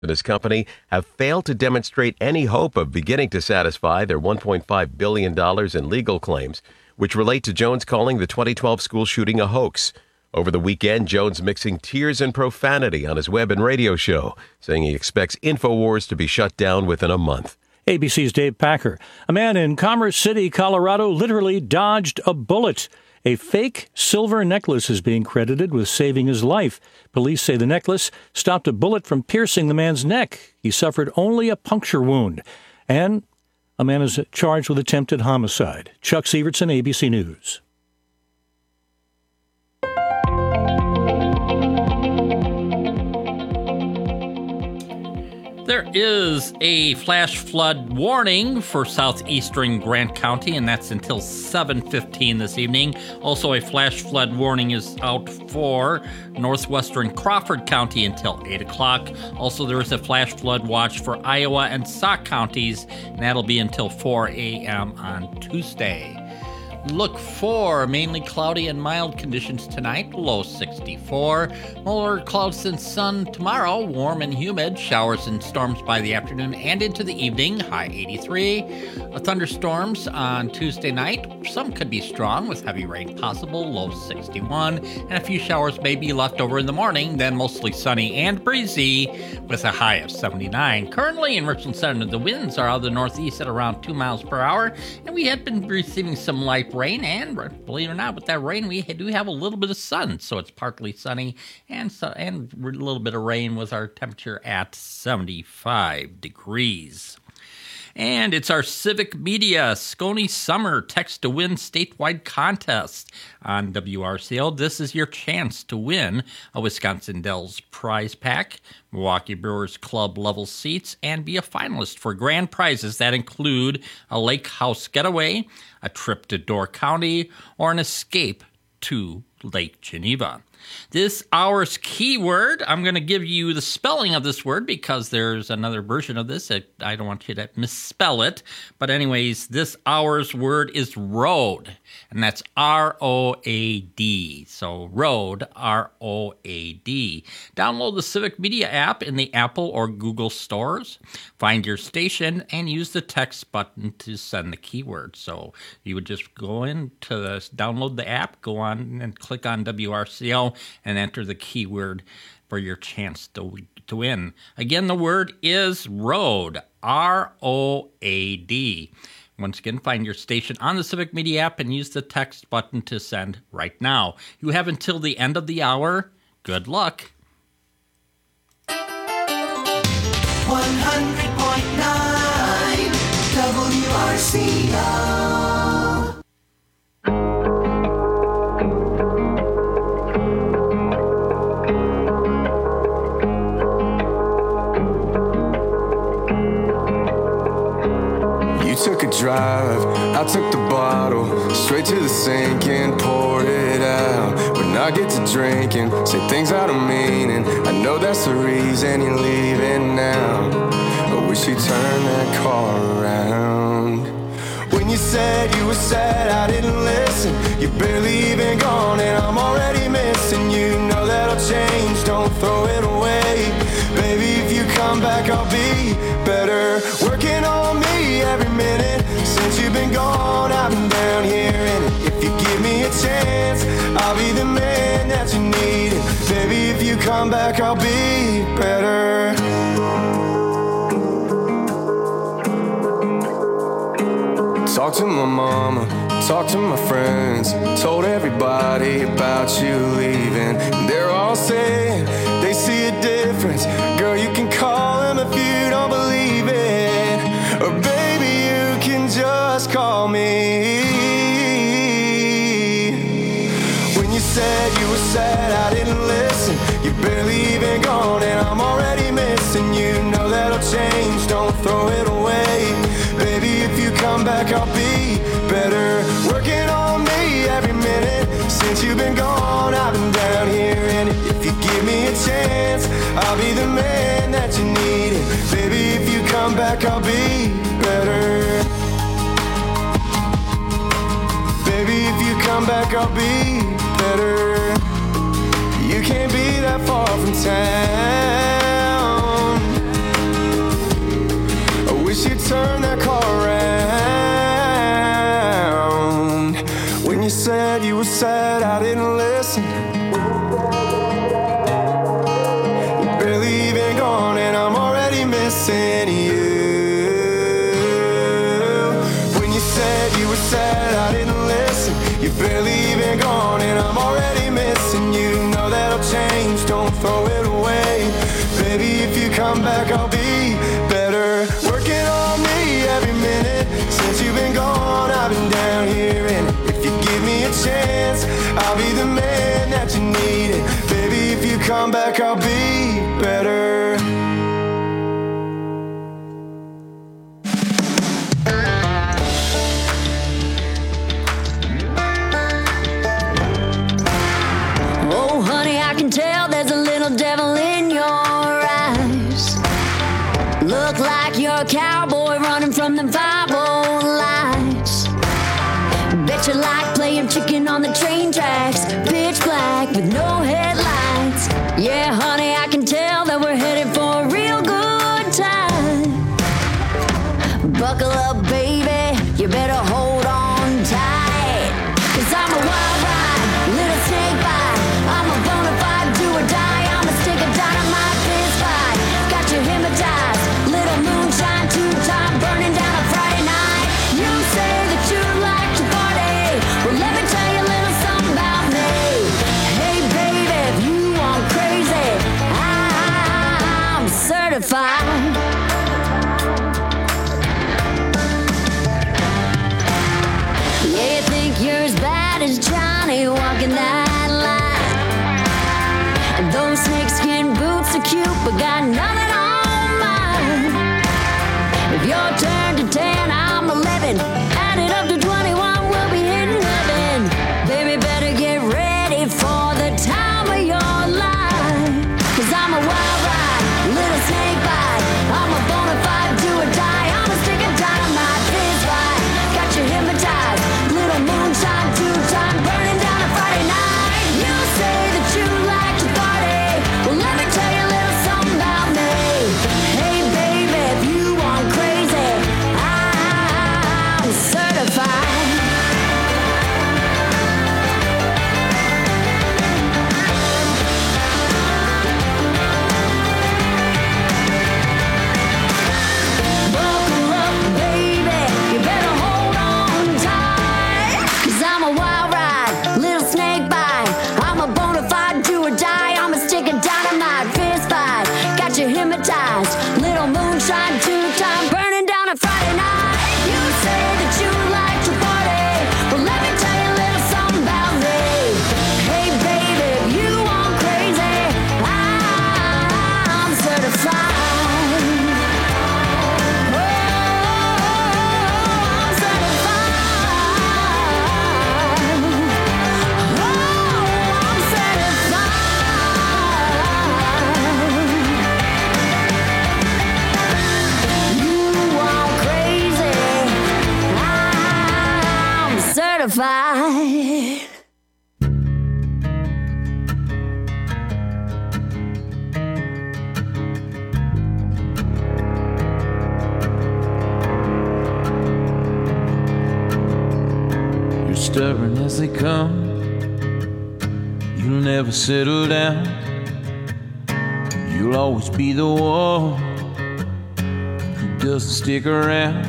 and his company have failed to demonstrate any hope of beginning to satisfy their $1.5 billion in legal claims, which relate to Jones calling the 2012 school shooting a hoax. Over the weekend, Jones mixing tears and profanity on his web and radio show, saying he expects InfoWars to be shut down within a month. ABC's Dave Packer. A man in Commerce City, Colorado, literally dodged a bullet. A fake silver necklace is being credited with saving his life. Police say the necklace stopped a bullet from piercing the man's neck. He suffered only a puncture wound. And a man is charged with attempted homicide. Chuck Sievertson, ABC News. There is a flash flood warning for southeastern Grant County, and that's until 7:15 this evening. Also, a flash flood warning is out for northwestern Crawford County until 8 o'clock. Also, there is a flash flood watch for Iowa and Sauk counties, and that'll be until 4 a.m. on Tuesday. Look for mainly cloudy and mild conditions tonight, low 64. More clouds and sun tomorrow, warm and humid. Showers and storms by the afternoon and into the evening, high 83. Thunderstorms on Tuesday night. Some could be strong with heavy rain possible, low 61. And a few showers may be left over in the morning, then mostly sunny and breezy with a high of 79. Currently in Richland Center, the winds are out of the northeast at around 2 miles per hour, and we had been receiving some light rain, and believe it or not, with that rain, we do have a little bit of sun, so it's partly sunny and a little bit of rain with our temperature at 75 degrees. And it's our Civic Media Scone Summer Text to Win statewide contest on WRCO. This is your chance to win a Wisconsin Dells prize pack, Milwaukee Brewers Club level seats, and be a finalist for grand prizes that include a lake house getaway, a trip to Door County, or an escape to Lake Geneva. This hour's keyword, I'm going to give you the spelling of this word because there's another version of this. I don't want you to misspell it. But anyways, this hour's word is road, and that's R-O-A-D. So road, R-O-A-D. Download the Civic Media app in the Apple or Google stores. Find your station and use the text button to send the keyword. So you would just go in to download the app, go on and click on WRCO, and enter the keyword for your chance to win. Again, the word is road, R-O-A-D. Once again, find your station on the Civic Media app and use the text button to send right now. You have until the end of the hour. Good luck. 100.9 WRCO. You took a drive, I took the bottle, straight to the sink and poured it out. When I get to drinking, say things I don't mean, and I know that's the reason you're leaving now. I wish you turned that car around. When you said you were sad, I didn't listen. You're barely even gone, and I'm already missing you. Know that'll change, don't throw it away. Baby, if you come back, I'll be better. Working on me every minute since you've been gone. I've been down here, and if you give me a chance, I'll be the man that you need. Baby, if you come back, I'll be better. Talk to my mama, talk to my friends, told everybody about you leaving. They're all saying they see a difference. Girl, you can call them if you don't believe it, or baby, you can just call me. When you said you were sad, I didn't listen. You're barely even gone, and I'm already missing you. Know that'll change, don't throw it away. Baby, if you come back, I'll be better. Working on me every minute since you've been gone. I've been down here, and if you give me a chance, I'll be the man that you need. Baby, if you come back, I'll be better. Baby, if you come back, I'll be better. You can't be that far from town. come back, I'll be better. Working on me every minute. Since you've been gone, I've been down here. And if you give me a chance, I'll be the man that you needed. Baby, if you come back, I'll be better. Oh, honey, I can tell there's a little devil in your eyes. Look like you're a cowboy running from them 5-0 lights. Bet you like playing chicken on the train tracks. Pitch black with no headlights. Yeah, honey, I can tell that we're headed for a real good time. Buckle up, baby, you better hold on tight. 'Cause I'm a wild ride, little snake bite. I'm a bona fide do or die. I'm a stick of dynamite fist fight. Got you hypnotized, little moonshine, 2-time burning down a Friday night. You say that you like to party. Well, let me tell you a little something about me. Hey, baby, if you want crazy, I'm certified. Yeah, you think you're as bad as Johnny walking that line. And those snakeskin boots are cute, but got nothing on mine. If you're turned to 10, I'm 11. Add it up to 21, we'll be hitting heaven. Baby, better get ready for the time of your life. 'Cause I'm a wild ride, little snake bite. I'm a bona fide do or die. I'm a stick of dynamite fist fight. Got you hypnotized, little moonshine, 2-time burning down a Friday night. You say that you like to party. Well, let me tell you a little something about me. Hey, baby, if you want crazy, I'm certified. Buckle up, baby, you better hold on tight. 'Cause I'm a wild ride, little snake bite. I'm a bona fide do or die. I'm a stick of dynamite fist fight. Got you hypnotized, little moonshine, 2-time burning down a Friday night. You say that you like to party. Well, let me tell you a little something about me. Hey, baby, if you want crazy, I'm certified. Oh, I'm certified. Oh, I'm certified. You want crazy, I'm certified. You're stubborn as they come. You'll never settle down. You'll always be the one who doesn't stick around.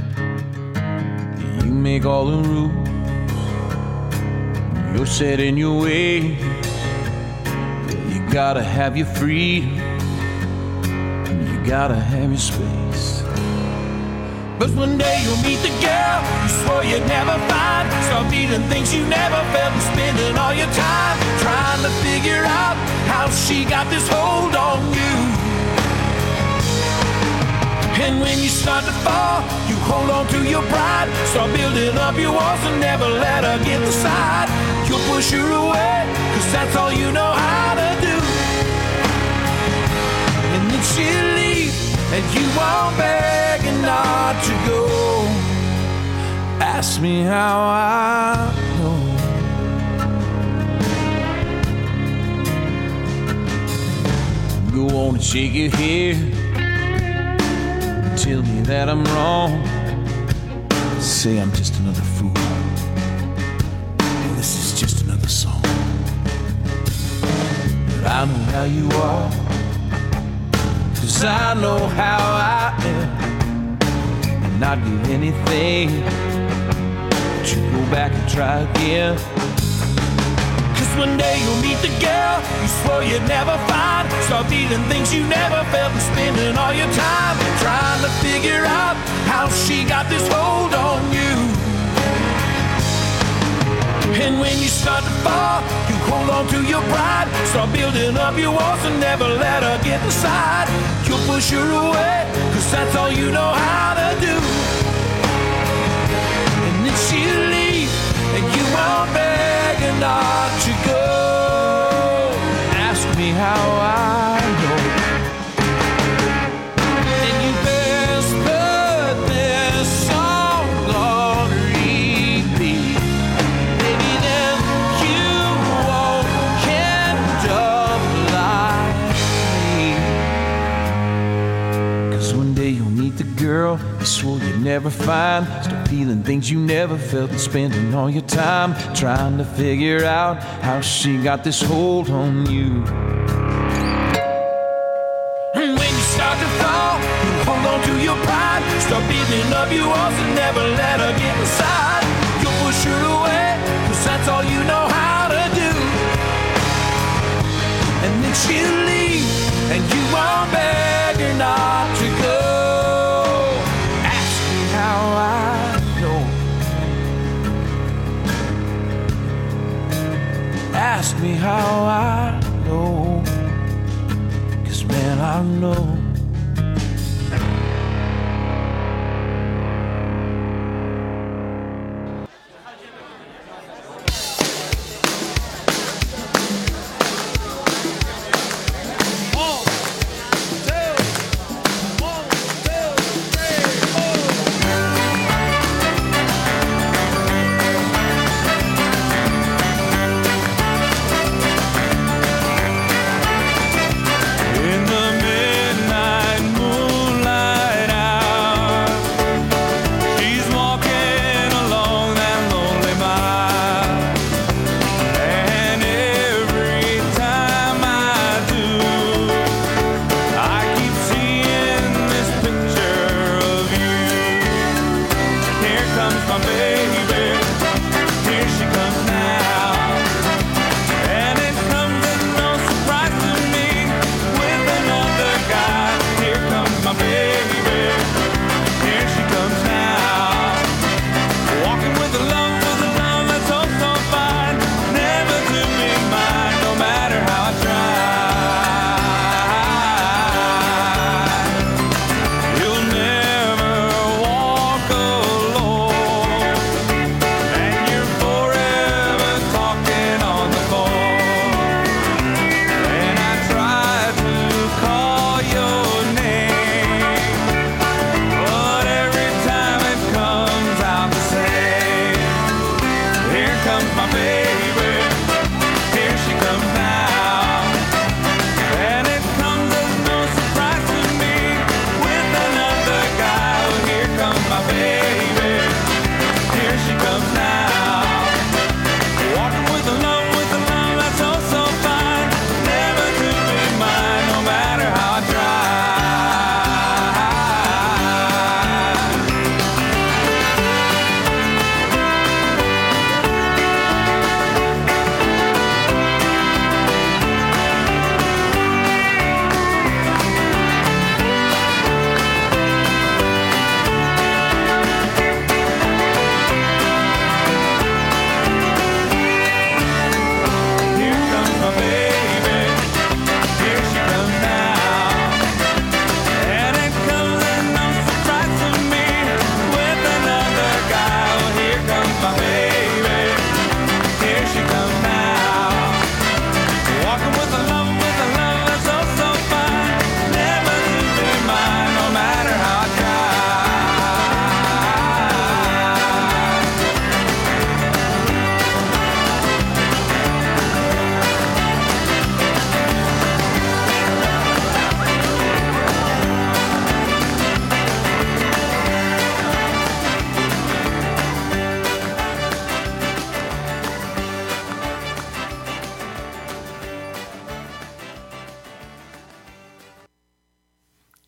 You make all the rules. You're set in your way. You gotta have your freedom. You gotta have your space. But one day you'll meet the girl you swore you'd never find. Start feeling things you never felt and spending all your time trying to figure out how she got this hold on you. And when you start to fall, you hold on to your pride. Start building up your walls and never let her get the side. You'll push her away, 'cause that's all you know how to do. And then she'll leave, and you won't beg and not to go. Ask me how I know. Go on and shake your head. Tell me that I'm wrong. Say I'm just another fool. This is just another song. But I know how you are, 'cause I know how I am. And I'd give anything to go back and try again. 'Cause 'Cause one day you'll meet the girl you swore you'd never find. Start feeling things you never felt and spending all your time trying to figure out how she got this hold on you. And when you start to fall, you hold on to your pride. Start building up your walls and never let her get inside. You'll push her away, 'cause that's all you know how to do. And then she'll leave, and you won't beg her not to go. Ask me how I know. And you best put this song on repeat. Maybe then you won't end up like me. 'Cause one day you'll meet the girl you swore you'd never find. Start feeling things you never felt and spending all your time trying to figure out how she got this hold on you. And when you start to fall, you hold on to your pride. Start building up your walls and never let her get inside. You'll push her away, 'cause that's all you know how to do. And then she'll leave, and you won't beg her not to go. Ask me how I know. Ask me how I know. 'Cause man, I know. In the midnight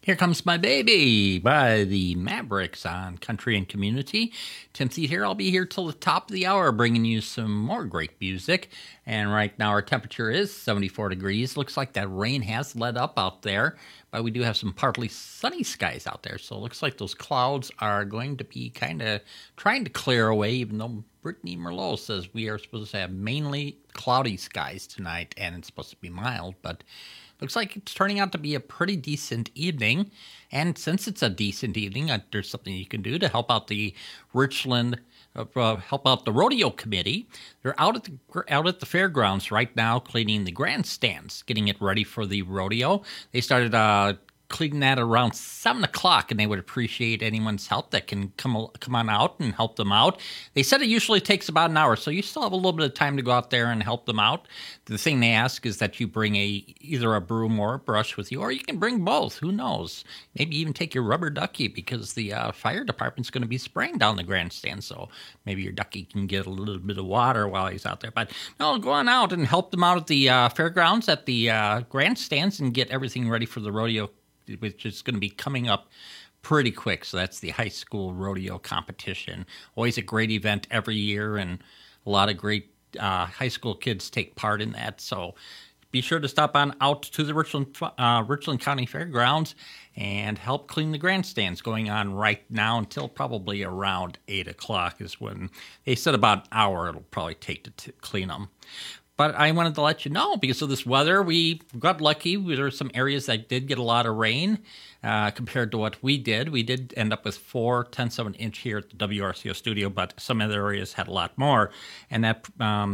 Here Comes My Baby by the Mavericks on Country and Community. Tim Thede here. I'll be here till the top of the hour bringing you some more great music. And right now our temperature is 74 degrees. Looks like that rain has let up out there, but we do have some partly sunny skies out there. So it looks like those clouds are going to be kind of trying to clear away, even though Brittany Merlot says we are supposed to have mainly cloudy skies tonight and it's supposed to be mild, but looks like it's turning out to be a pretty decent evening. And since it's a decent evening, there's something you can do to help out the Richland, help out the rodeo committee. They're out at the fairgrounds right now cleaning the grandstands, getting it ready for the rodeo. They started cleaning that around 7 o'clock, and they would appreciate anyone's help that can come on out and help them out. They said it usually takes about an hour, so you still have a little bit of time to go out there and help them out. The thing they ask is that you bring either a broom or a brush with you, or you can bring both. Who knows? Maybe even take your rubber ducky, because the fire department's going to be spraying down the grandstand, so maybe your ducky can get a little bit of water while he's out there. But no, go on out and help them out at the fairgrounds, at the grandstands, and get everything ready for the rodeo, which is going to be coming up pretty quick. So that's the high school rodeo competition. Always a great event every year, and a lot of great high school kids take part in that. So be sure to stop on out to the Richland County Fairgrounds and help clean the grandstands, going on right now until probably around 8 o'clock is when they said about an hour it'll probably take to clean them. But I wanted to let you know, because of this weather, we got lucky. There were some areas that did get a lot of rain compared to what we did. We did end up with 4/10 of an inch here at the WRCO studio, but some other areas had a lot more. And that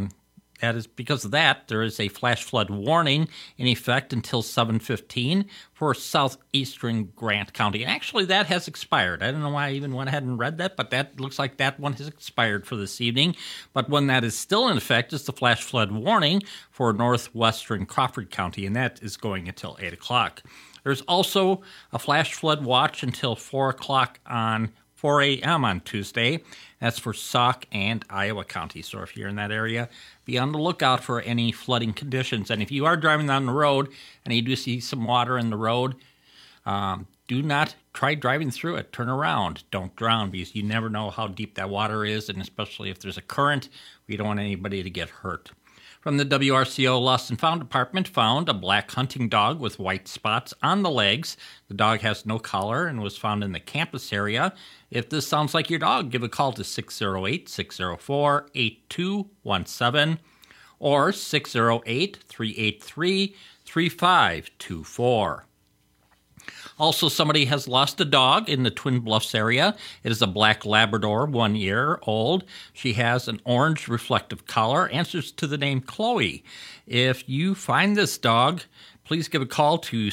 is because of that, there is a flash flood warning in effect until 7:15 for southeastern Grant County. And actually, that has expired. I don't know why I even went ahead and read that, but that looks like that one has expired for this evening. But one that is still in effect is the flash flood warning for northwestern Crawford County, and that is going until 8 o'clock. There's also a flash flood watch until 4 a.m. on Tuesday. That's for Sauk and Iowa County. So if you're in that area, be on the lookout for any flooding conditions. And if you are driving down the road and you do see some water in the road, do not try driving through it. Turn around. Don't drown, because you never know how deep that water is, and especially if there's a current, we don't want anybody to get hurt. From the WRCO Lost and Found Department, found a black hunting dog with white spots on the legs. The dog has no collar and was found in the campus area. If this sounds like your dog, give a call to 608-604-8217 or 608-383-3524. Also, somebody has lost a dog in the Twin Bluffs area. It is a black Labrador, 1 year old. She has an orange reflective collar, answers to the name Chloe. If you find this dog, please give a call to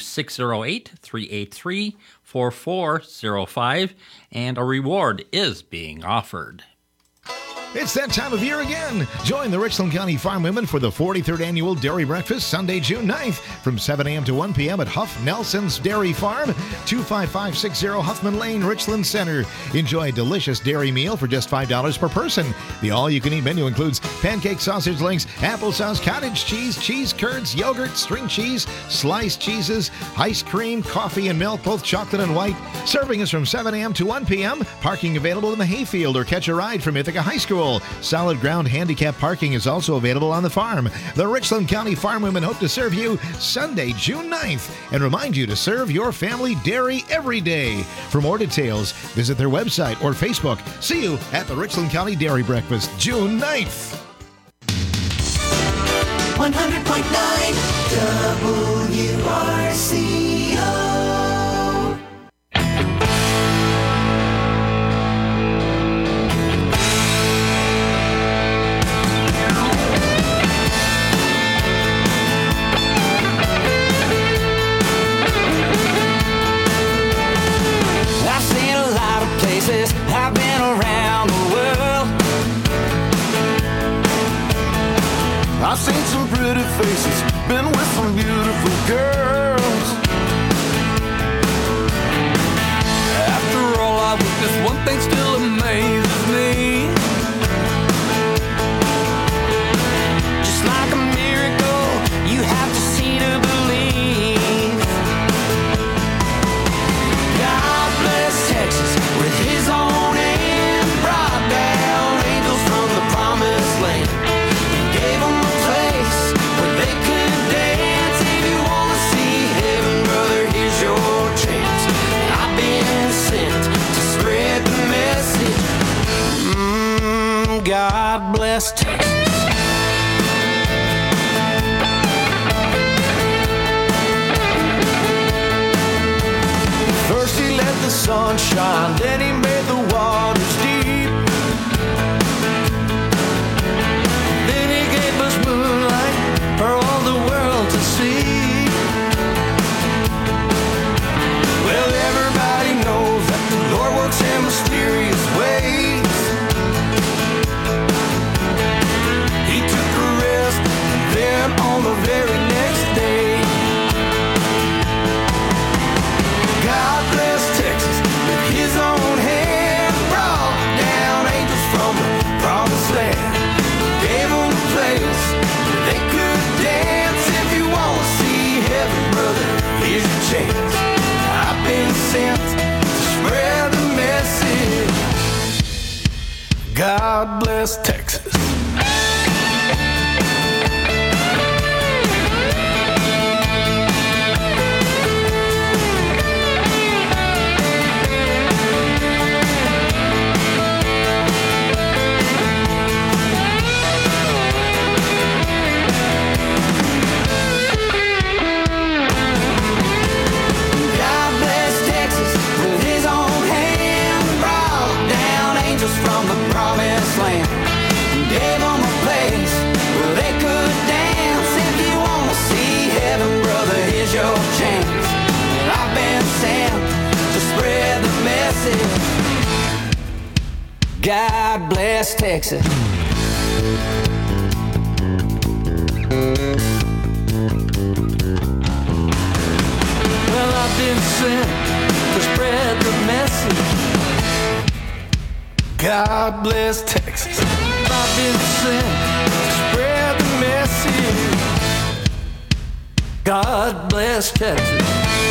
608-383-4405, and a reward is being offered. It's that time of year again. Join the Richland County Farm Women for the 43rd Annual Dairy Breakfast, Sunday, June 9th, from 7 a.m. to 1 p.m. at Huff Nelson's Dairy Farm, 25560 Huffman Lane, Richland Center. Enjoy a delicious dairy meal for just $5 per person. The all-you-can-eat menu includes pancake sausage links, applesauce, cottage cheese, cheese curds, yogurt, string cheese, sliced cheeses, ice cream, coffee, and milk, both chocolate and white. Serving is from 7 a.m. to 1 p.m. Parking available in the hayfield, or catch a ride from Ithaca High School. Solid ground handicap parking is also available on the farm. The Richland County Farm Women hope to serve you Sunday, June 9th, and remind you to serve your family dairy every day. For more details, visit their website or Facebook. See you at the Richland County Dairy Breakfast, June 9th. 100.9 WRCO. I've been around the world. I've seen some pretty faces, been with some beautiful girls. After all I witnessed, one thing still amazes me. Just like a miracle, you have to see to believe. God bless Texas. First he let the sun shine, then he made the waters deep. Then he gave us moonlight for all the world to see. Well, everybody knows that the Lord works in mysterious ways. He took a rest, and then on the very next day, God bless Texas with his own hand, brought down angels from the promised land, gave them a place where they could dance. If you want to see heaven, brother, here's your chance. I've been sent to spread the message. God bless Texas. From the promised land, gave them a place where they could dance. If you want to see heaven, brother, here's your chance. I've been sent to spread the message. God bless Texas. Well, I've been sent to spread the message. God bless Texas. I've been sent to spread the message. God bless Texas.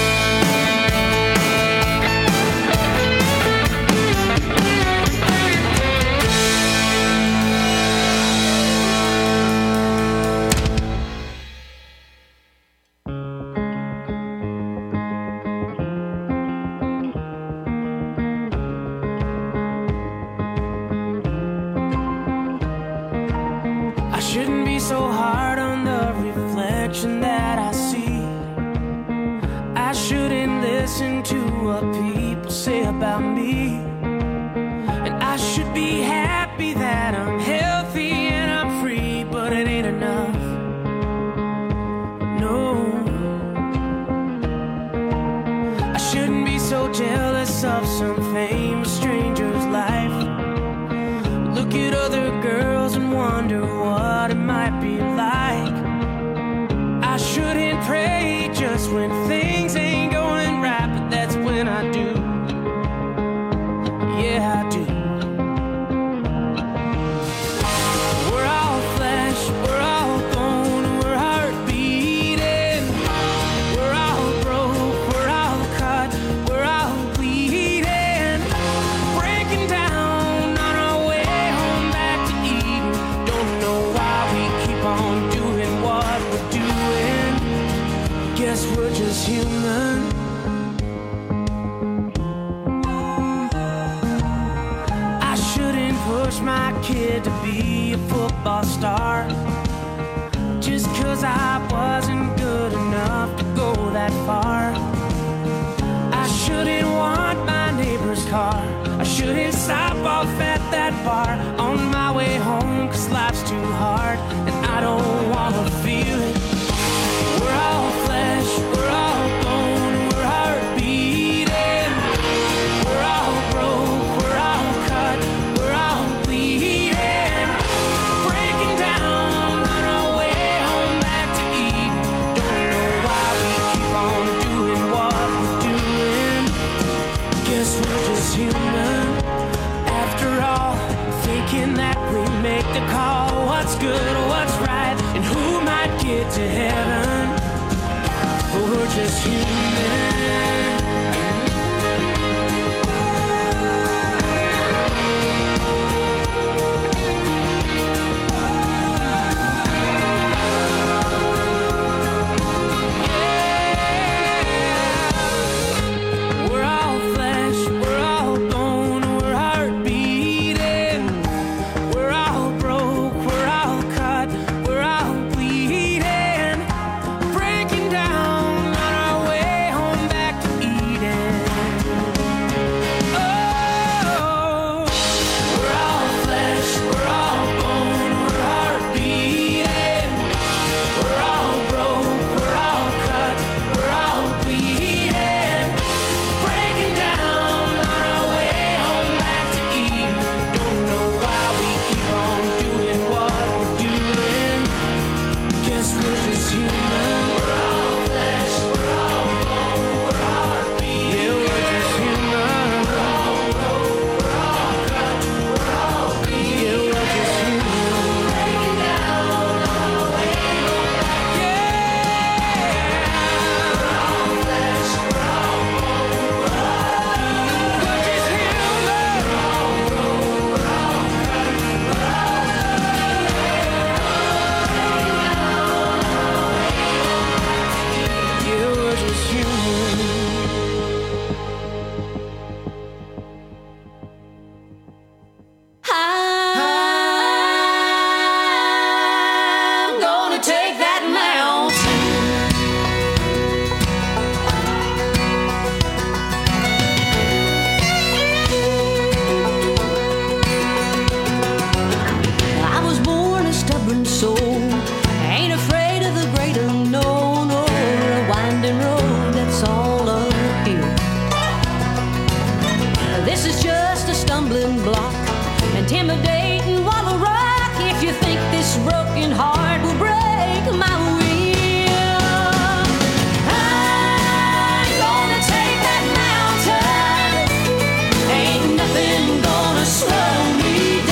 So hard on the reflection that I see. I shouldn't listen to what people say about me. And I should be happy that I'm healthy and I'm free, but it ain't enough. No, I shouldn't be so jealous of some famous stranger's life. Look at other girls and wonder what it might be like. I shouldn't pray just when things ain't going right, but that's when I do. Yeah, I do. We're all flesh, we're all bone, we're heart beating. We're all broke, we're all cut, we're all bleeding. Breaking down on our way home back to Eden. Don't know why we keep on doing what we're doing. Guess we're just human. I shouldn't push my kid to be a football star just 'cause I wasn't good enough to go that far. I shouldn't want my neighbor's car. I shouldn't stop off at that bar on my way home 'cause life's too hard and I don't wanna feel it. We're all flesh, we're all bone, we're heart beating. We're all broke, we're all cut, we're all bleeding. Breaking down on our way home back to Eden. Don't know why we keep on doing what we're doing. Guess we're just human. After all, thinking that we make the call. What's good, what's right, and who might get to heaven? We're just human. We're all flesh, we're all bone, we're heart beating. We're all this is just a stumbling block, intimidating Wallow Rock. If you think this broken heart will break my will, I'm gonna take that mountain. Ain't nothing gonna slow me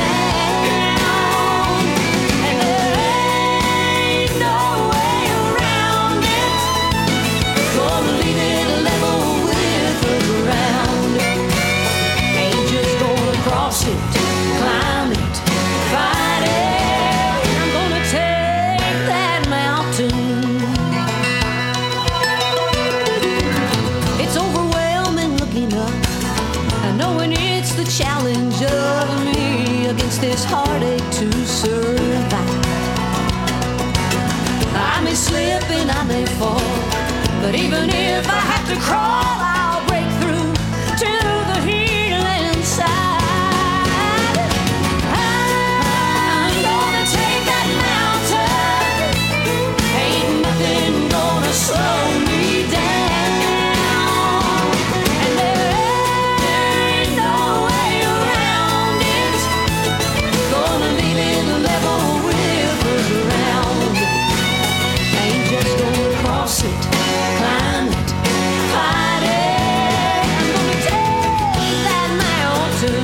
down, and there ain't no way around it. Gonna leave it level with the ground. Ain't just gonna cross it, climb it, fight it. I'm gonna take that mountain. It's overwhelming looking up, knowing it's the challenge of me against this heartache to survive. I may slip and I may fall, but even if I have to crawl, I'll break through to the healing side. I'm gonna take that mountain. Ain't nothing gonna slow me down, and there ain't no way around it. Gonna leave it level with the ground. Ain't just gonna cross it, climb it, fight it. I'm gonna take that mountain.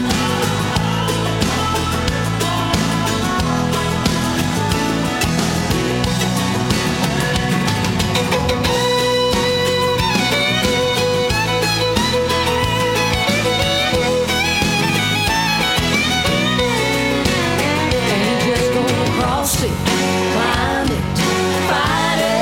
Ain't just gonna cross it, climb it, fight it.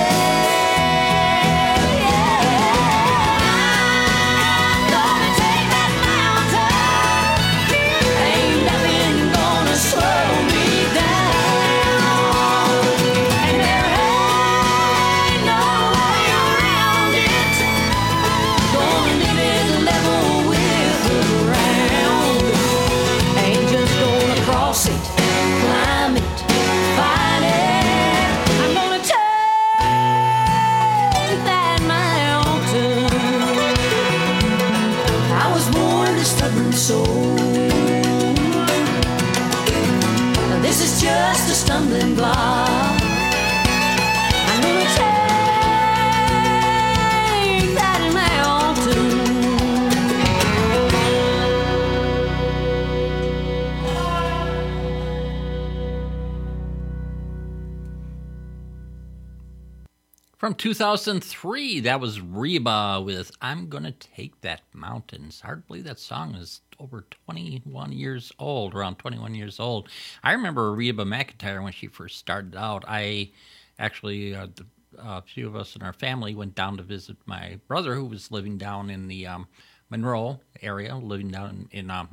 I'm gonna take that mountain. Ain't nothing gonna slow me down, and there ain't no way around it. Gonna leave it level with the ground. Ain't just gonna cross it, climb it, fight it. I'm gonna take that mountain. I was born a stubborn soul. This is just a stumbling block. I'm gonna take that mountain. From 2003, that was Reba with I'm Gonna Take That Mountain. It's hard to believe that song is over 21 years old, around 21 years old. I remember Reba McEntire when she first started out. I actually, a few of us in our family went down to visit my brother who was living down in the Monroe area, down in the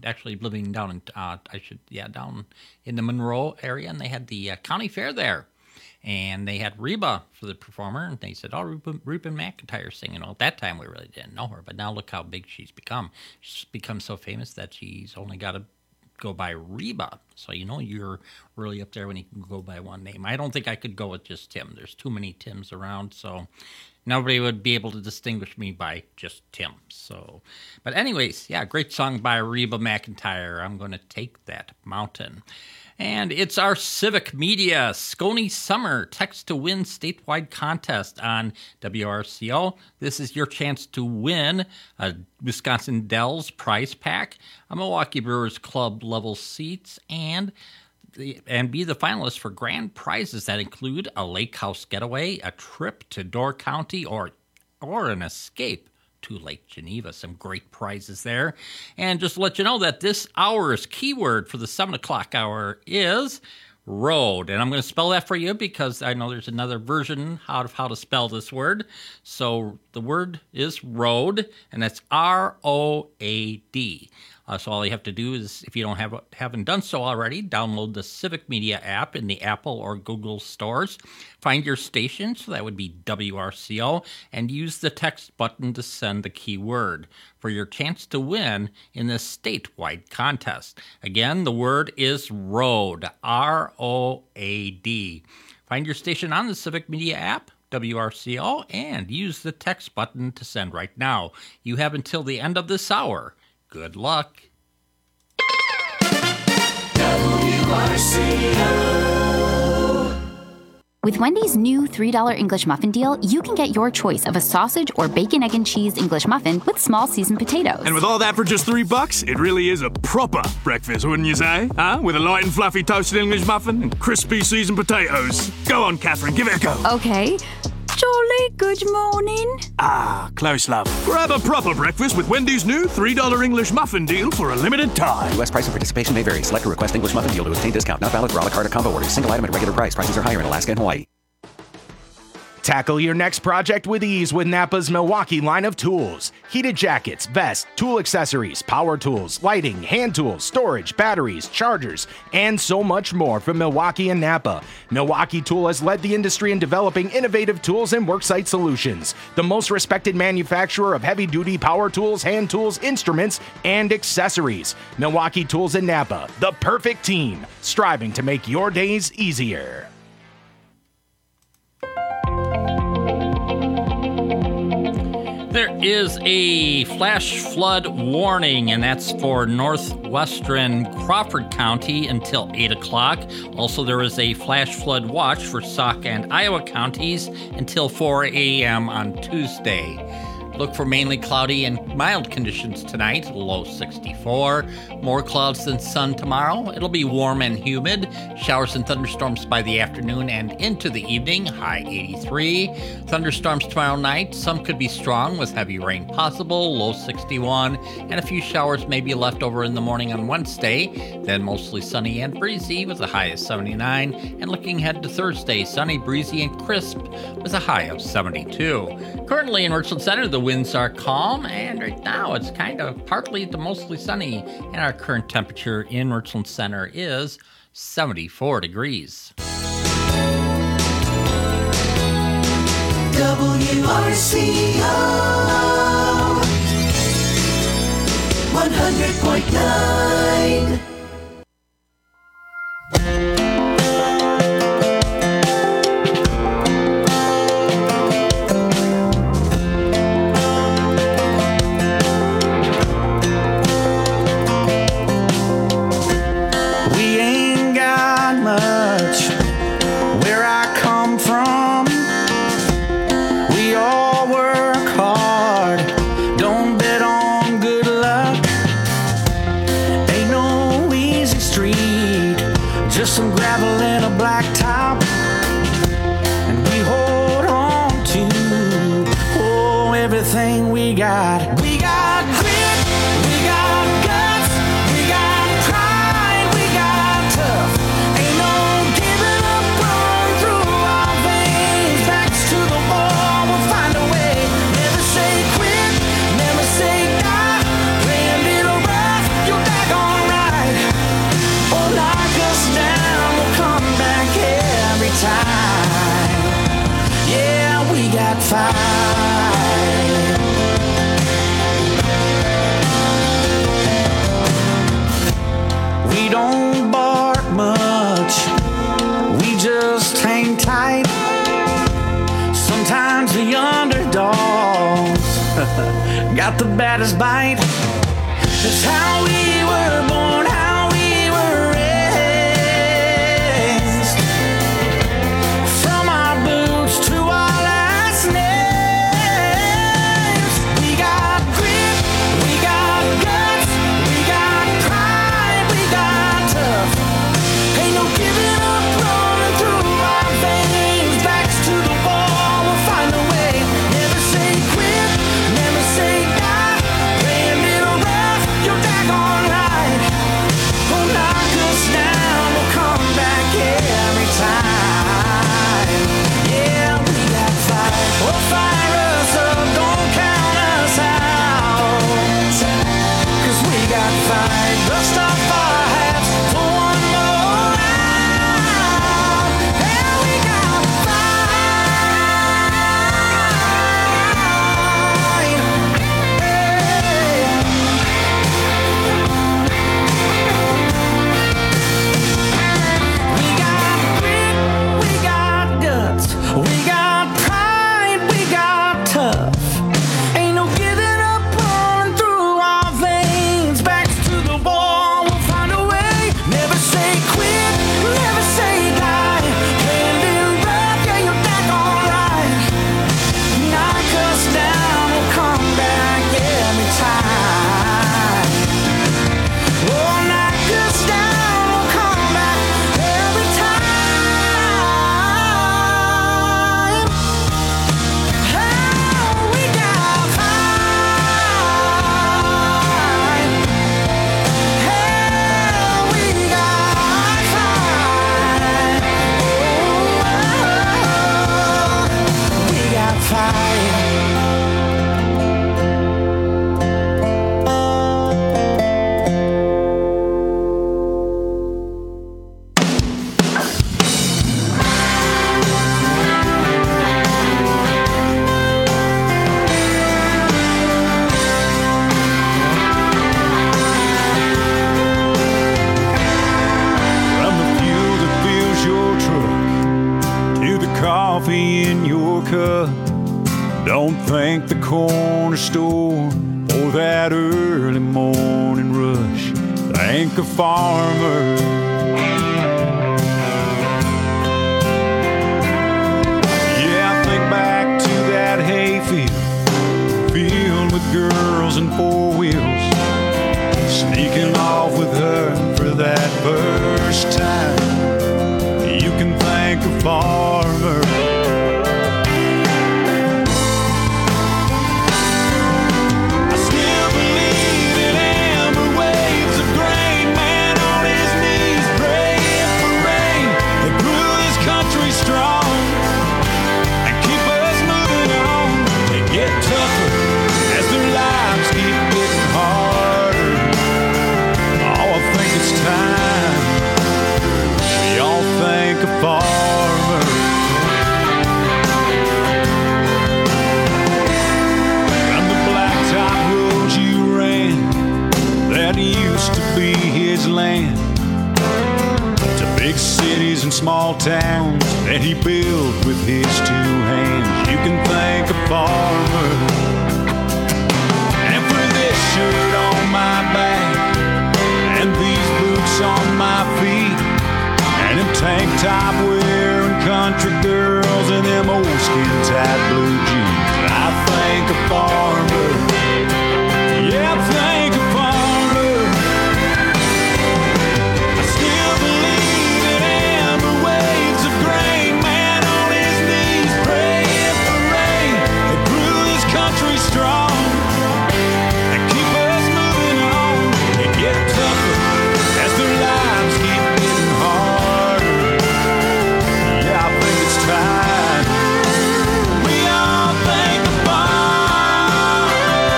Monroe area, and they had the county fair there. And they had Reba for the performer, and they said, Reba McEntire singing. Well, at that time, we really didn't know her, but now look how big she's become. She's become so famous that she's only got to go by Reba. So, you're really up there when you can go by one name. I don't think I could go with just Tim. There's too many Tims around, so nobody would be able to distinguish me by just Tim. So, but anyways, yeah, great song by Reba McEntire. I'm going to take that mountain. And it's our civic media, Scone Summer Text to Win statewide contest on WRCO. This is your chance to win a Wisconsin Dells prize pack, a Milwaukee Brewers Club level seats, and be the finalist for grand prizes that include a lake house getaway, a trip to Door County, or an escape to Lake Geneva. Some great prizes there. And just to let you know that this hour's keyword for the 7 o'clock hour is road. And I'm going to spell that for you because I know there's another version of how to spell this word. So the word is road, and that's R-O-A-D. So all you have to do is, if you haven't done so already, download the Civic Media app in the Apple or Google stores. Find your station, so that would be WRCO, and use the text button to send the keyword for your chance to win in this statewide contest. Again, the word is road, R-O-A-D. Find your station on the Civic Media app, WRCO, and use the text button to send right now. You have until the end of this hour Good luck. With Wendy's new $3 English muffin deal, you can get your choice of a sausage or bacon, egg, and cheese English muffin with small seasoned potatoes. And with all that for just $3, it really is a proper breakfast, wouldn't you say? Huh? With a light and fluffy toasted English muffin and crispy seasoned potatoes. Go on, Catherine, give it a go. Okay. Jolly good morning. Ah, close, love. Grab a proper breakfast with Wendy's new $3 English muffin deal for a limited time. U.S. price and participation may vary. Select a request English muffin deal to obtain discount. Not valid for a la carte or combo orders. Single item at regular price. Prices are higher in Alaska and Hawaii. Tackle your next project with ease with Napa's Milwaukee line of tools. Heated jackets, vests, tool accessories, power tools, lighting, hand tools, storage, batteries, chargers, and so much more from Milwaukee and Napa. Milwaukee Tool has led the industry in developing innovative tools and worksite solutions. The most respected manufacturer of heavy-duty power tools, hand tools, instruments, and accessories. Milwaukee Tools and Napa, the perfect team, striving to make your days easier. There is a flash flood warning, and that's for northwestern Crawford County until 8 o'clock. Also, there is a flash flood watch for Sauk and Iowa counties until 4 a.m. on Tuesday. Look for mainly cloudy and mild conditions tonight, low 64. More clouds than sun tomorrow. It'll be warm and humid. Showers and thunderstorms by the afternoon and into the evening, high 83. Thunderstorms tomorrow night. Some could be strong with heavy rain possible, low 61. And a few showers may be left over in the morning on Wednesday. Then mostly sunny and breezy with a high of 79. And looking ahead to Thursday, sunny, breezy, and crisp with a high of 72. Currently in Richland Center, the winds are calm, and right now it's kind of partly to mostly sunny, and our current temperature in Richland Center is 74 degrees. WRCO 100.9. Just some gravel and a black top, and we hold on to everything we got. We got grit, we got guts, we got pride, we got tough. Ain't no giving up, run through our veins. Backs to the wall, we'll find a way. Never say quit, never say die. Play a little rough, you're daggone right. Or knock us down, we'll come back every time. Yeah, we got fight. We don't bark much, we just hang tight. Sometimes the underdogs got the baddest bite. That's how we were born, how we were raised. From our boots to our last names. We got grit, we got guts, we got pride, we got tough. Ain't no giving up, rolling through our veins. Backs to the wall, we'll find a way. Never say quit, never say die. Play a little rough, you're daggone right. Oh, knock us down, we'll come back every time. Yeah, we got fight. Oh, fire us up, don't count us out. 'Cause we got fight. Dust off our hats for one more round. Yeah, we got fight. We got grit, we got guts, we got pride, we got tough. Ain't no giving up, pouring through our veins. at the corner store or that early morning rush. Thank a farmer. Yeah, I think back to that hayfield filled with girls and four wheels, sneaking off with her for that first time. You can thank a farmer. I still believe in amber waves of grain, man on his knees praying for rain that grew this country strong and keep us moving on. They get tougher as their lives keep getting harder. Oh, I think it's time we all thank a farmer. And the blacktop roads you ran, that used to be his land, to big cities and small towns that he built with his two hands. You can thank a farmer. And for this shirt on my back and these boots on my feet and them tank top wearing country girls and them old skin tight blue jeans, I thank a farmer. Yeah, I thank a farmer. I still believe in amber waves of grain, man on his knees praying for rain that grew this country strong and keep us moving on. They get tougher as their lives keep getting harder. Yeah, I think it's time we all thank a farmer.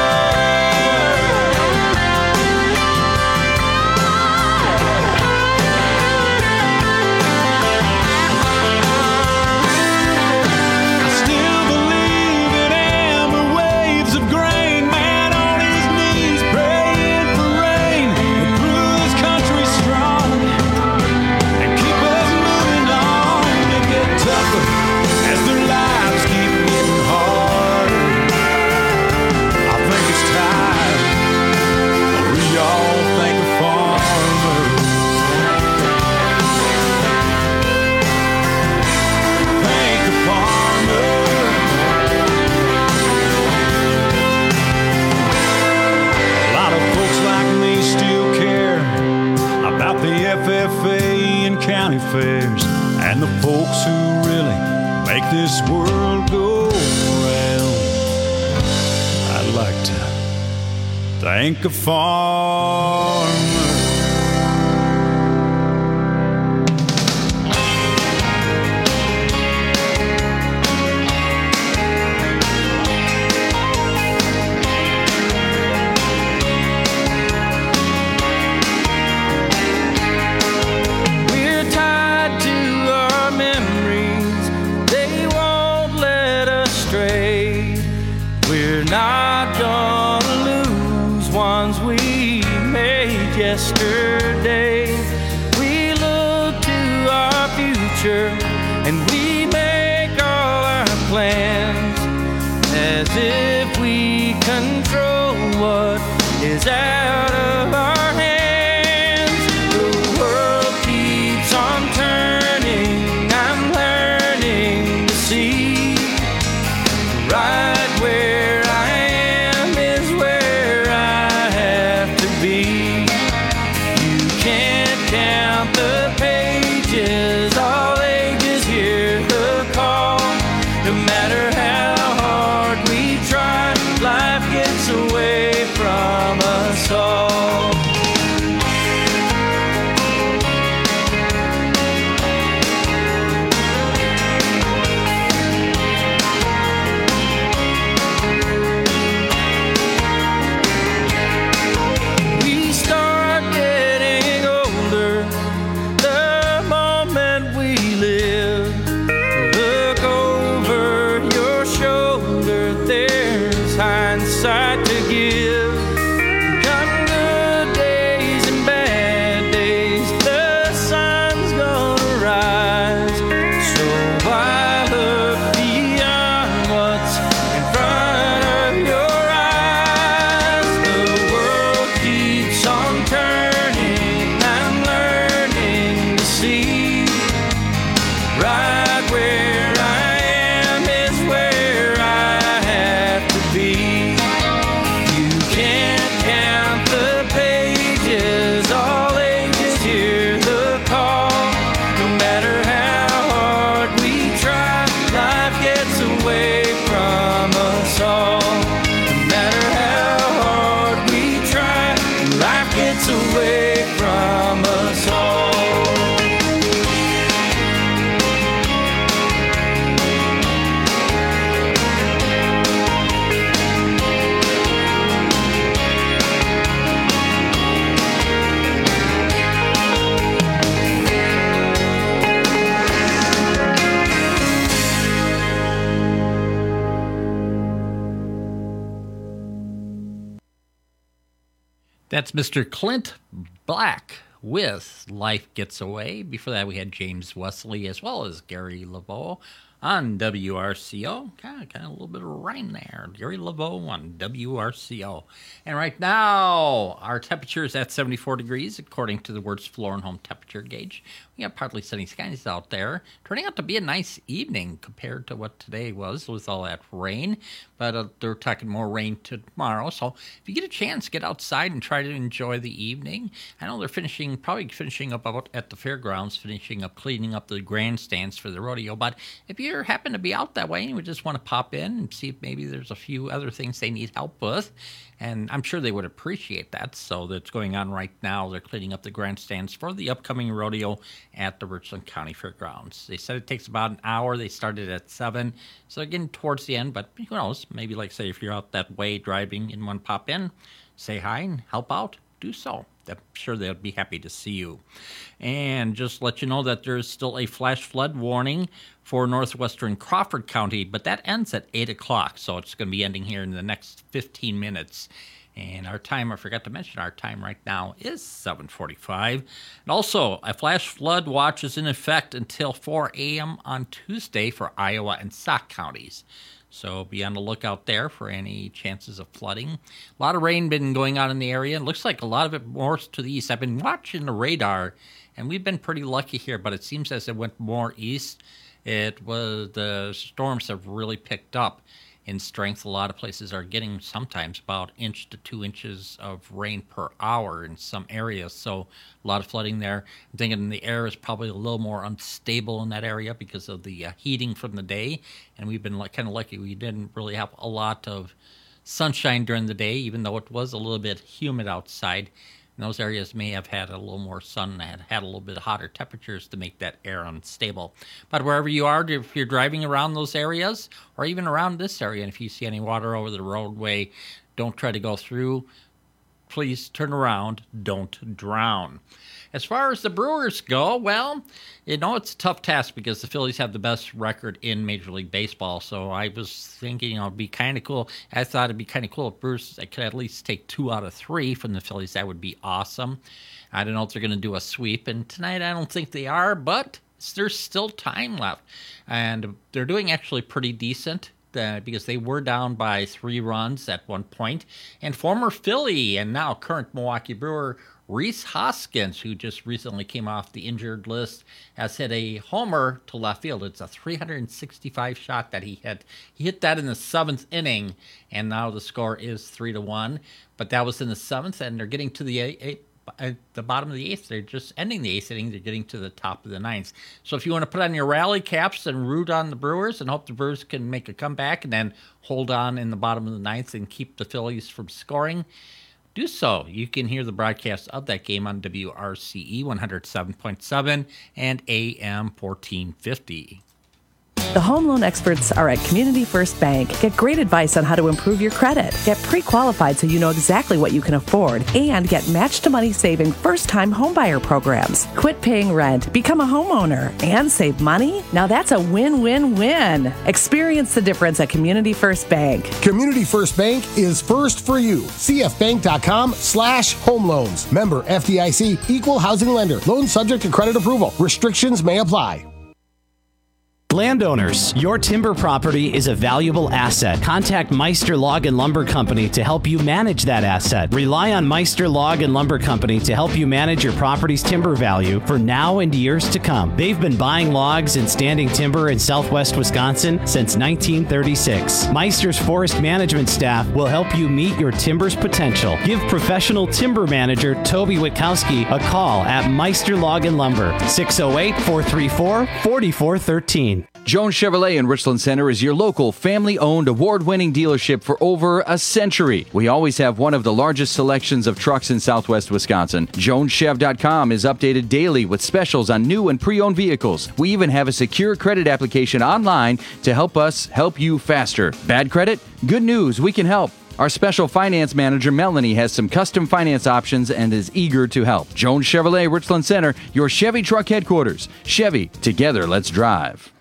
I still believe in amber waves of grain, man on his knees praying for rain that grew this country strong and keep us moving on. They get tougher as their lives keep getting harder. I think it's time we all thank a farmer. Thank a farmer. A lot of folks like me still care about the FFA and county fairs and the folks who really make this world go round. I'd like to thank a farmer. We're tied to our memories, they won't let us stray. We're not gonna lose ones we made yesterday. We look to our future and we make all our plans as if we control what is out of our hands. The world keeps on turning, I'm learning to see right where I am is where I have to be. You can't count the pages, all ages hear the call. No matter how hard we try, life gets away from us all. life gets away from us all. That's Mr. Clint Black with Life Gets Away. Before that, we had James Wesley as well as Gary LeBeau on WRCO. Kind of a little bit of rhyme there. Gary LeBeau on WRCO. And right now, our temperature is at 74 degrees, according to the Words Floor and Home Temperature Gauge. We got partly sunny skies out there. Turning out to be a nice evening compared to what today was with all that rain. But they're talking more rain tomorrow. So if you get a chance, get outside and try to enjoy the evening. I know they're probably finishing up about at the fairgrounds, cleaning up the grandstands for the rodeo. But if you happen to be out that way and you just want to pop in and see if maybe there's a few other things they need help with, and I'm sure they would appreciate that. So that's going on right now. They're cleaning up the grandstands for the upcoming rodeo at the Richland County Fairgrounds. They said it takes about an hour. They started at 7, so they're getting towards the end. But who knows? Maybe, like, say, if you're out that way driving and want to pop in, say hi and help out, do so. I'm sure they'll be happy to see you. And just let you know that there's still a flash flood warning for northwestern Crawford County, but that ends at 8 o'clock, so it's going to be ending here in the next 15 minutes. And our time, I forgot to mention, our time right now is 7:45. And also, a flash flood watch is in effect until 4 a.m. on Tuesday for Iowa and Sauk counties. So be on the lookout there for any chances of flooding. A lot of rain been going on in the area. It looks like a lot of it more to the east. I've been watching the radar, and we've been pretty lucky here, but it seems as it went more east, the storms have really picked up in strength. A lot of places are getting sometimes about 1 to 2 inches of rain per hour in some areas, so a lot of flooding there. I'm thinking the air is probably a little more unstable in that area because of the heating from the day, and we've been kind of lucky. We didn't really have a lot of sunshine during the day, even though it was a little bit humid outside. And those areas may have had a little more sun and had a little bit hotter temperatures to make that air unstable. But wherever you are, if you're driving around those areas or even around this area, and if you see any water over the roadway, don't try to go through. Please turn around. Don't drown. As far as the Brewers go, well, it's a tough task because the Phillies have the best record in Major League Baseball. So I was thinking it'd be kind of cool. I thought it'd be kind of cool if Brewers could at least take 2 out of 3 from the Phillies. That would be awesome. I don't know if they're going to do a sweep. And tonight I don't think they are, but there's still time left. And they're doing actually pretty decent. Because they were down by 3 runs at one point. And former Philly and now current Milwaukee Brewer Rhys Hoskins, who just recently came off the injured list, has hit a homer to left field. It's a 365 shot that he hit. He hit that in the 7th inning, and now the score is 3-1. But that was in the 7th, and they're getting to the at the bottom of the 8th. They're just ending the 8th inning. They're getting to the top of the 9th. So if you want to put on your rally caps and root on the Brewers and hope the Brewers can make a comeback and then hold on in the bottom of the 9th and keep the Phillies from scoring, do so. You can hear the broadcast of that game on WRCE 107.7 and AM 1450. The home loan experts are at Community First Bank. Get great advice on how to improve your credit. Get pre-qualified so you know exactly what you can afford. And get match-to-money saving first-time homebuyer programs. Quit paying rent, become a homeowner, and save money? Now that's a win-win-win. Experience the difference at Community First Bank. Community First Bank is first for you. CFBank.com/home loans. Member FDIC, equal housing lender. Loan subject to credit approval. Restrictions may apply. Landowners, your timber property is a valuable asset. Contact Meister Log and Lumber Company to help you manage that asset. Rely on Meister Log and Lumber Company to help you manage your property's timber value for now and years to come. They've been buying logs and standing timber in southwest Wisconsin since 1936. Meister's forest management staff will help you meet your timber's potential. Give professional timber manager Toby Witkowski a call at Meister Log and Lumber, 608-434-4413. Jones Chevrolet in Richland Center is your local, family-owned, award-winning dealership for over a century. We always have one of the largest selections of trucks in southwest Wisconsin. JonesChev.com is updated daily with specials on new and pre-owned vehicles. We even have a secure credit application online to help us help you faster. Bad credit? Good news, we can help. Our special finance manager, Melanie, has some custom finance options and is eager to help. Jones Chevrolet, Richland Center, your Chevy truck headquarters. Chevy, together, let's drive.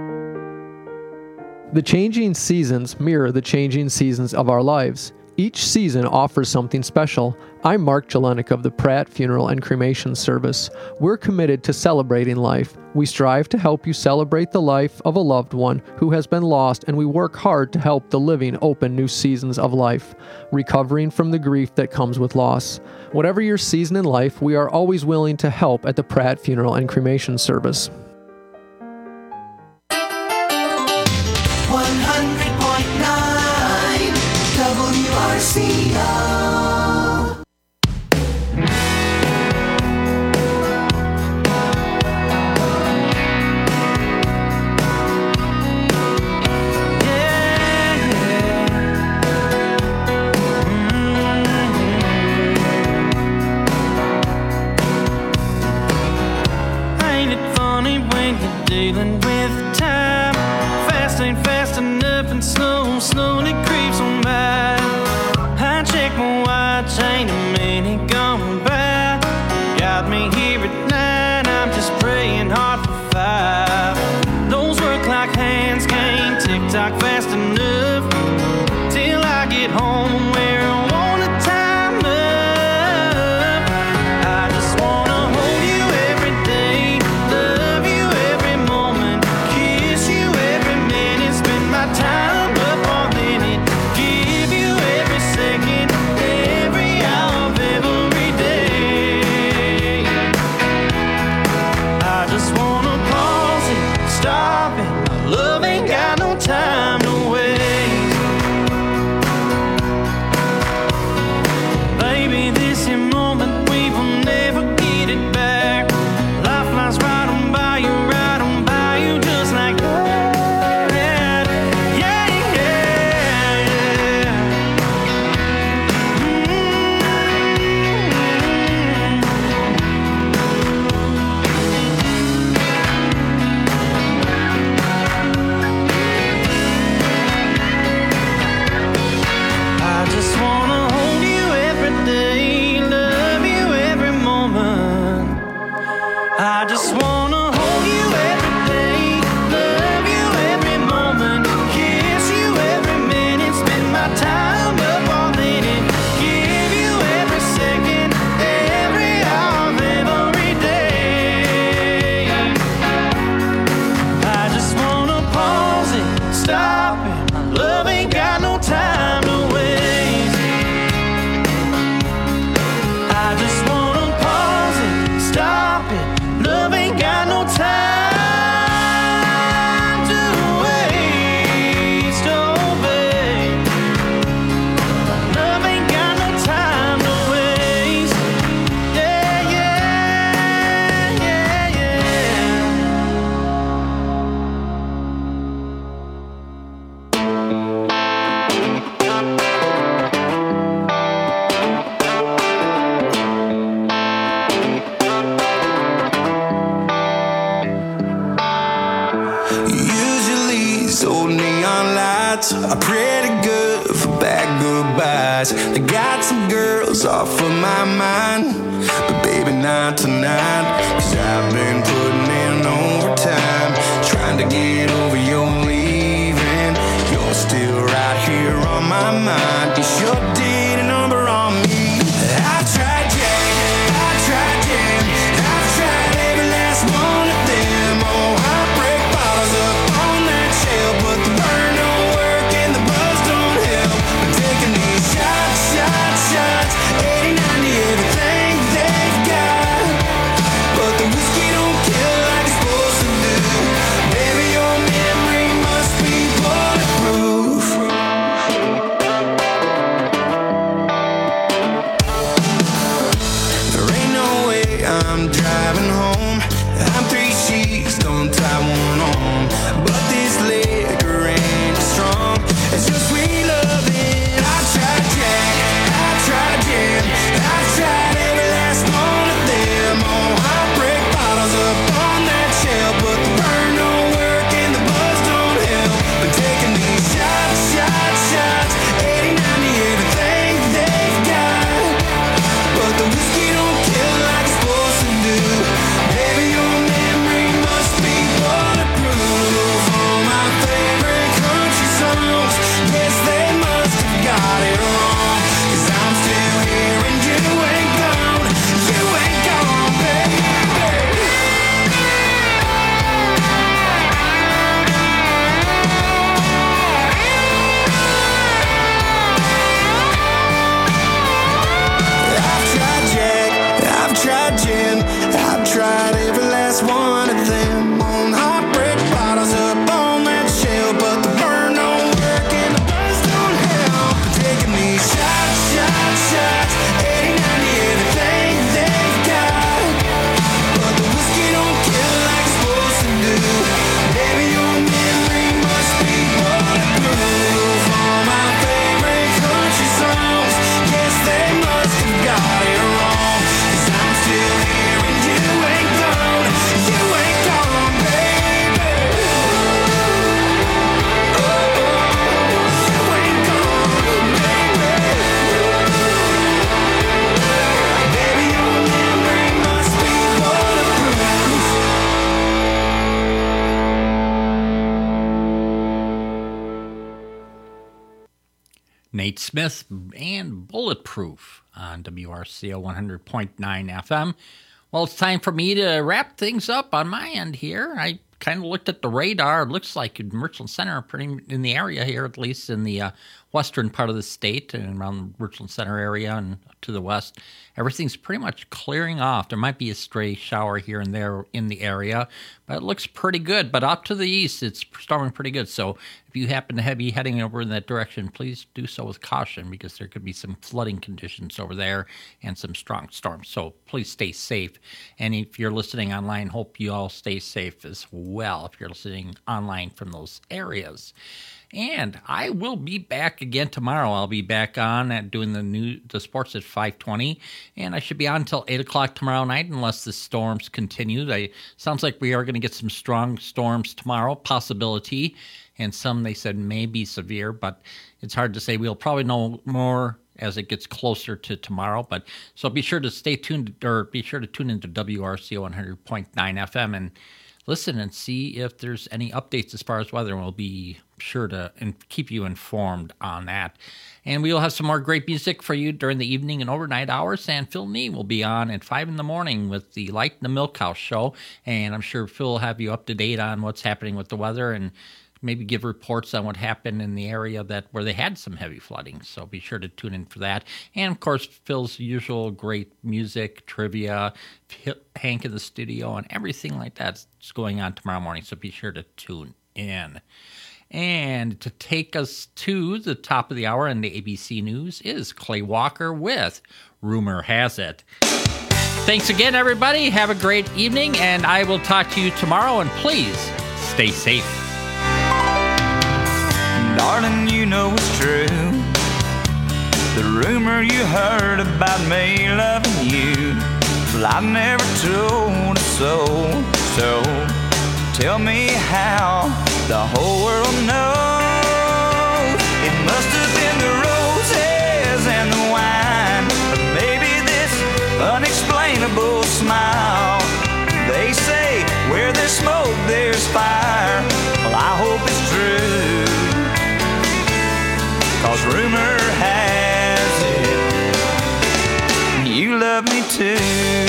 The changing seasons mirror the changing seasons of our lives. Each season offers something special. I'm Mark Jelenik of the Pratt Funeral and Cremation Service. We're committed to celebrating life. We strive to help you celebrate the life of a loved one who has been lost, and we work hard to help the living open new seasons of life, recovering from the grief that comes with loss. Whatever your season in life, we are always willing to help at the Pratt Funeral and Cremation Service. 100.9 WRCO. Ain't it funny when you're dealing with time? Fast ain't fast enough, and slowly creeps on by. I check my watch, ain't a minute gone by. Got me here at 9, I'm just praying hard for 5. Those work like hands can't tick-tock fast enough. Till I get home where I wanna time up. I just wanna hold you every day, love you every moment, kiss you every minute, spend my time up all in it, give you every second, every hour of every day. I just wanna pause it, stop it, my love ain't got no time to waste. Baby, this here moment, we will never get it back. Life flies right on by you, just like that. Yeah, yeah, yeah. I just wanna hold you every day, love you every moment. I just wanna hold you every day, love you every moment, kiss you every minute, spend my time up all in it, give you every second, every hour of every day. I just wanna pause it, stop it, my love ain't got no time to waste. I just wanna pause it, stop it, love ain't got no time to waste, oh babe. Love ain't got no time to waste. Yeah, yeah, yeah, yeah. Usually these old neon lights are pretty good for bad goodbyes. I got some girls off of my mind, but baby not tonight. 'Cause I've been putting in overtime, trying to get over your leaving. You're still right here on my mind. You sure did a number on me. I've tried jam, I've tried jam, I've tried every last one of them. Oh, heartbreak bottles up on that shelf, but the burn don't work and the buzz don't help. I'm taking these shots, 80, 90, everything they've got, but the whiskey don't kill like it's supposed to do. Baby, your memory must be bulletproof. Nate Smith and Bulletproof on WRCO 100.9 FM. Well, it's time for me to wrap things up on my end here. I kind of looked at the radar. It looks like Richland Center, pretty in the area here, at least in the western part of the state and around the Richland Center area and to the west, everything's pretty much clearing off. There might be a stray shower here and there in the area, but it looks pretty good. But out to the east, it's storming pretty good. So if you happen to be heading over in that direction, please do so with caution because there could be some flooding conditions over there and some strong storms. So please stay safe. And if you're listening online, hope you all stay safe as well if you're listening online from those areas. And I will be back again tomorrow. I'll be back on at doing the sports at 5:20, and I should be on until 8 o'clock tomorrow night unless the storms continue. Sounds like we are going to get some strong storms tomorrow, possibility, and some they said may be severe, but it's hard to say. We'll probably know more as it gets closer to tomorrow. But so be sure to stay tuned, or be sure to tune into WRCO 100.9 FM and listen and see if there's any updates as far as weather. We'll be sure to keep you informed on that. And we will have some more great music for you during the evening and overnight hours. And Phil Nee will be on at 5 in the morning with the Light in the Milk House show. And I'm sure Phil will have you up to date on what's happening with the weather and maybe give reports on what happened in the area where they had some heavy flooding. So be sure to tune in for that. And, of course, Phil's usual great music, trivia, Hank in the studio, and everything like that's going on tomorrow morning. So be sure to tune in. And to take us to the top of the hour in the ABC News is Clay Walker with Rumor Has It. Thanks again, everybody. Have a great evening, and I will talk to you tomorrow. And please stay safe. Darling, you know it's true. The rumor you heard about me loving you, well, I never told a soul. So tell me how the whole world knows. It must have been the roses and the wine, or maybe this unexplainable smile. They say where there's smoke, there's fire. Well, I hope it's true, 'cause rumor has it you love me too.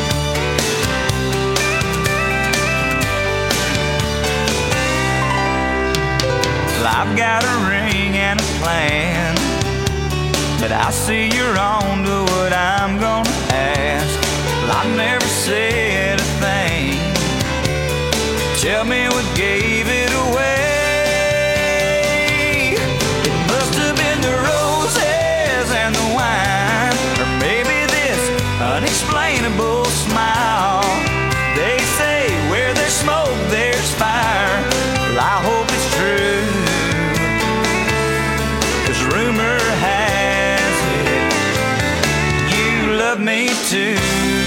Well, I've got a ring and a plan, but I see you're on to what I'm gonna ask. Well, I never said a thing. Tell me what gave it away. Unexplainable smile. They say where there's smoke, there's fire. Well, I hope it's true, 'cause rumor has it you love me too.